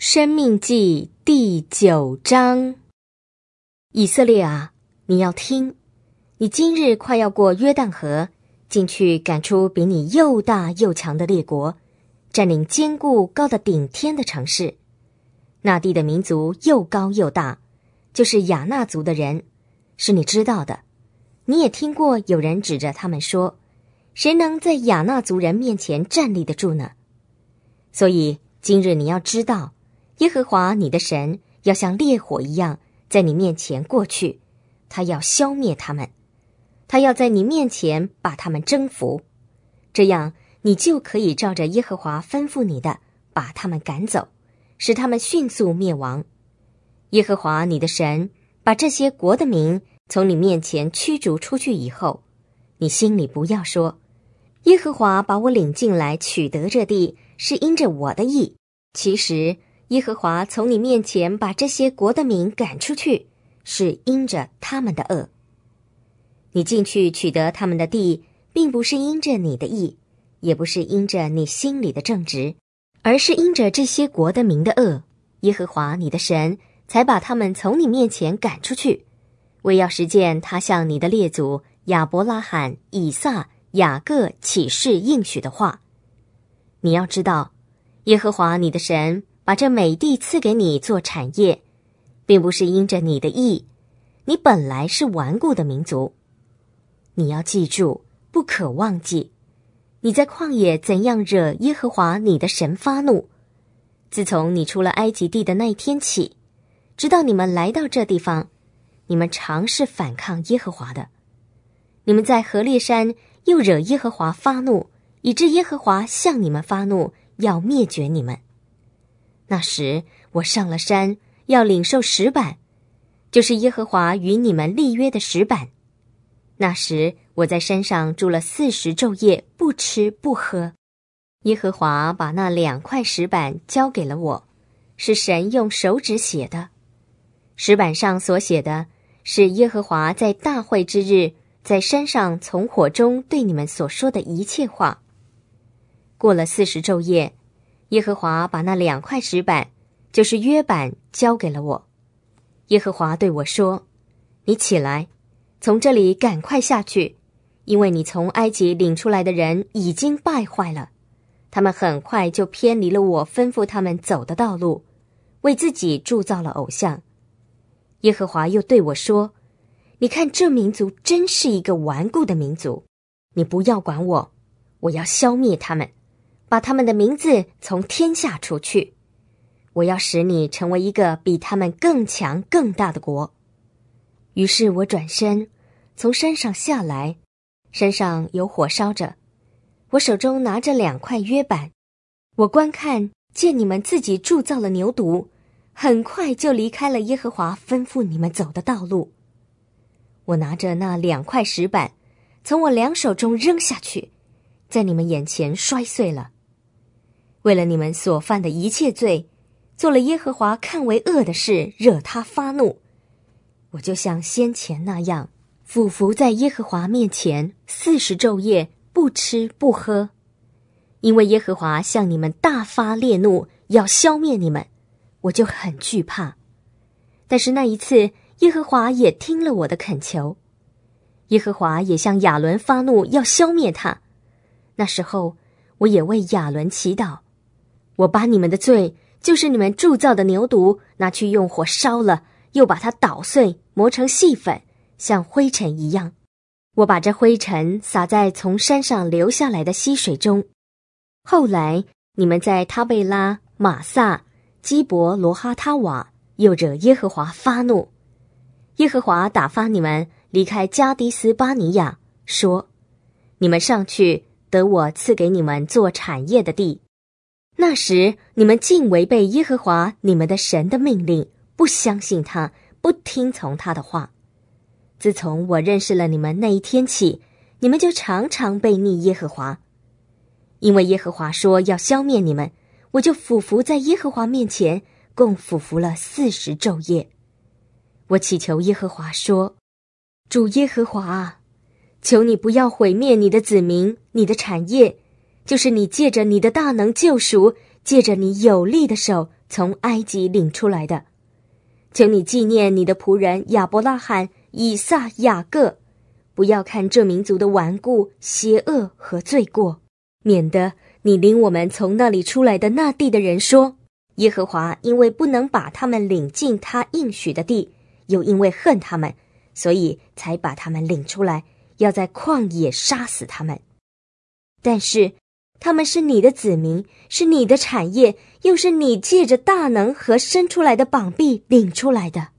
申命记第9章。以色列啊，你要听，你今日快要过约旦河，进去赶出比你又大又强的列国，占领坚固高的顶天的城市。那地的民族又高又大，就是亚纳族的人，是你知道的。你也听过有人指着他们说，谁能在亚纳族人面前站立得住呢？所以今日你要知道，耶和华你的神要像烈火一样在你面前过去，他要消灭他们，他要在你面前把他们征服，这样你就可以照着耶和华吩咐你的把他们赶走，使他们迅速灭亡。耶和华你的神把这些国的民从你面前驱逐出去以后，你心里不要说，耶和华把我领进来取得这地是因着我的义，其实耶和华从你面前把这些国的民赶出去，是因着他们的恶。你进去取得他们的地，并不是因着你的义，也不是因着你心里的正直，而是因着这些国的民的恶，耶和华你的神才把他们从你面前赶出去，为要实践他向你的列祖亚伯拉罕、以撒、雅各起誓应许的话。你要知道，耶和华你的神把这美地赐给你做产业，并不是因着你的义，你本来是顽固的民族。你要记住，不可忘记，你在旷野怎样惹耶和华你的神发怒。自从你出了埃及地的那一天起，直到你们来到这地方，你们常是反抗耶和华的。你们在何烈山又惹耶和华发怒，以致耶和华向你们发怒，要灭绝你们。那时我上了山，要领受石板，就是耶和华与你们立约的石板。那时我在山上住了40昼夜，不吃不喝。耶和华把那2块石板交给了我，是神用手指写的。石板上所写的是耶和华在大会之日在山上从火中对你们所说的一切话。过了40昼夜，耶和华把那2块石板，就是约板，交给了我。耶和华对我说，你起来，从这里赶快下去，因为你从埃及领出来的人已经败坏了，他们很快就偏离了我吩咐他们走的道路，为自己铸造了偶像。耶和华又对我说，你看这民族真是一个顽固的民族，你不要管我，我要消灭他们，把他们的名字从天下除去，我要使你成为一个比他们更强更大的国。于是我转身从山上下来，山上有火烧着，我手中拿着2块约板，我观看见你们自己铸造了牛犊，很快就离开了耶和华吩咐你们走的道路。我拿着那2块石板，从我2手中扔下去，在你们眼前摔碎了。为了你们所犯的一切罪，做了耶和华看为恶的事，惹他发怒，我就像先前那样，俯伏在耶和华面前40昼夜，不吃不喝。因为耶和华向你们大发烈怒，要消灭你们，我就很惧怕。但是那一次，耶和华也听了我的恳求。耶和华也向亚伦发怒，要消灭他。那时候，我也为亚伦祈祷，我把你们的罪，就是你们铸造的牛犊，拿去用火烧了，又把它捣碎，磨成细粉，像灰尘一样。我把这灰尘撒在从山上流下来的溪水中。后来你们在他贝拉、玛撒、基伯罗哈他瓦又惹耶和华发怒。耶和华打发你们离开加迪斯巴尼亚，说，你们上去得我赐给你们做产业的地。那时你们竟违背耶和华你们的神的命令，不相信他，不听从他的话。自从我认识了你们那一天起，你们就常常悖逆耶和华。因为耶和华说要消灭你们，我就俯伏在耶和华面前，共俯伏了40昼夜。我祈求耶和华说，主耶和华啊，求你不要毁灭你的子民，你的产业，就是你借着你的大能救赎，借着你有力的手从埃及领出来的。求你纪念你的仆人亚伯拉罕、以撒、雅各，不要看这民族的顽固、邪恶和罪过，免得你领我们从那里出来的那地的人说，耶和华因为不能把他们领进他应许的地，又因为恨他们，所以才把他们领出来，要在旷野杀死他们。但是他们是你的子民，是你的产业，又是你借着大能和伸出来的膀臂领出来的。